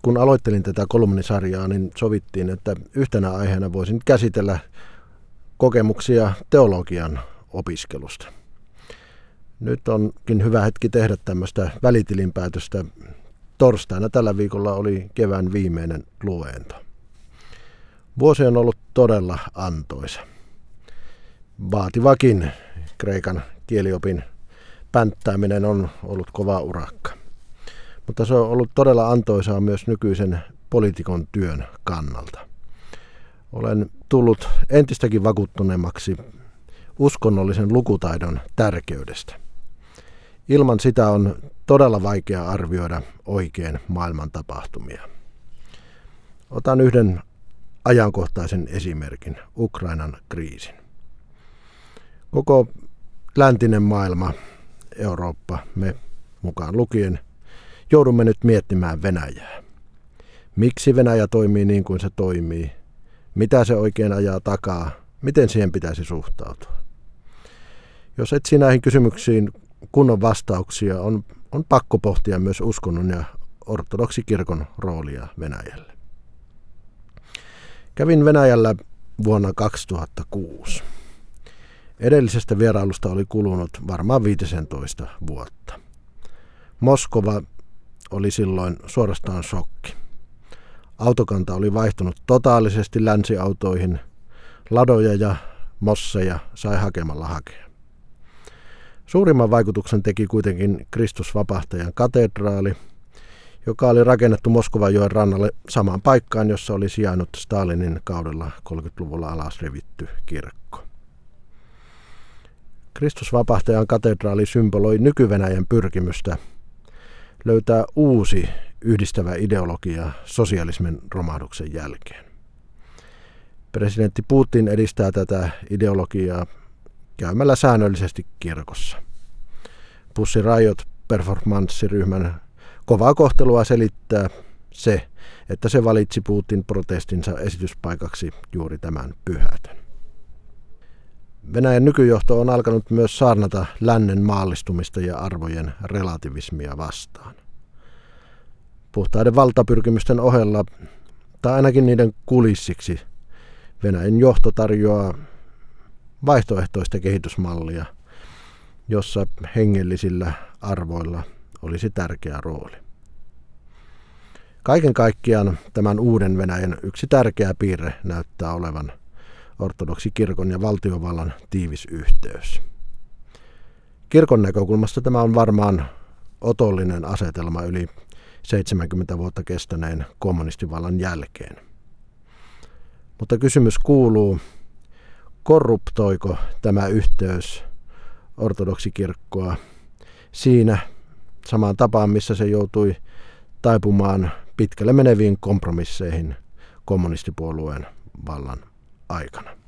kun aloittelin tätä kolumnisarjaa, niin sovittiin, että yhtenä aiheena voisin käsitellä kokemuksia teologian opiskelusta. Nyt onkin hyvä hetki tehdä tämmöistä välitilinpäätöstä. Torstaina tällä viikolla oli kevään viimeinen luento. Vuosi on ollut todella antoisa. Vaativakin kreikan kieliopin pänttääminen on ollut kova urakka. Mutta se on ollut todella antoisaa myös nykyisen poliitikon työn kannalta. Olen tullut entistäkin vakuuttuneemmaksi uskonnollisen lukutaidon tärkeydestä. Ilman sitä on todella vaikea arvioida oikein maailman tapahtumia. Otan yhden ajankohtaisen esimerkin, Ukrainan kriisin. Koko läntinen maailma, Eurooppa, me mukaan lukien, joudumme nyt miettimään Venäjää. Miksi Venäjä toimii niin kuin se toimii? Mitä se oikein ajaa takaa? Miten siihen pitäisi suhtautua? Jos etsii näihin kysymyksiin kunnon vastauksia, on pakko pohtia myös uskonnon ja ortodoksikirkon roolia Venäjällä. Kävin Venäjällä vuonna 2006. Edellisestä vierailusta oli kulunut varmaan 15 vuotta. Moskova oli silloin suorastaan shokki. Autokanta oli vaihtunut totaalisesti länsiautoihin. Ladoja ja mosseja sai hakemalla hakea. Suurimman vaikutuksen teki kuitenkin Kristusvapahtajan katedraali, joka oli rakennettu Moskovajoen rannalle samaan paikkaan, jossa oli sijainnut Stalinin kaudella 30-luvulla alas revitty kirkko. Kristusvapahtajan katedraali symboloi nyky-Venäjän pyrkimystä löytää uusi yhdistävä ideologia sosialismin romahduksen jälkeen. Presidentti Putin edistää tätä ideologiaa käymällä säännöllisesti kirkossa. Pussy Riot performanssiryhmän kovaa kohtelua selittää se, että se valitsi Putin protestinsa esityspaikaksi juuri tämän pyhätön. Venäjän nykyjohto on alkanut myös saarnata lännen maallistumista ja arvojen relativismia vastaan. Puhtaiden valtapyrkimysten ohella, tai ainakin niiden kulissiksi, Venäjän johto tarjoaa vaihtoehtoista kehitysmallia, jossa hengellisillä arvoilla olisi tärkeä rooli. Kaiken kaikkiaan tämän uuden Venäjän yksi tärkeä piirre näyttää olevan ortodoksikirkon ja valtiovallan tiivis yhteys. Kirkon näkökulmasta tämä on varmaan otollinen asetelma yli 70 vuotta kestäneen kommunistivallan jälkeen. Mutta kysymys kuuluu, korruptoiko tämä yhteys ortodoksikirkkoa siinä samaan tapaan, missä se joutui taipumaan pitkälle meneviin kompromisseihin kommunistipuolueen vallan aikana.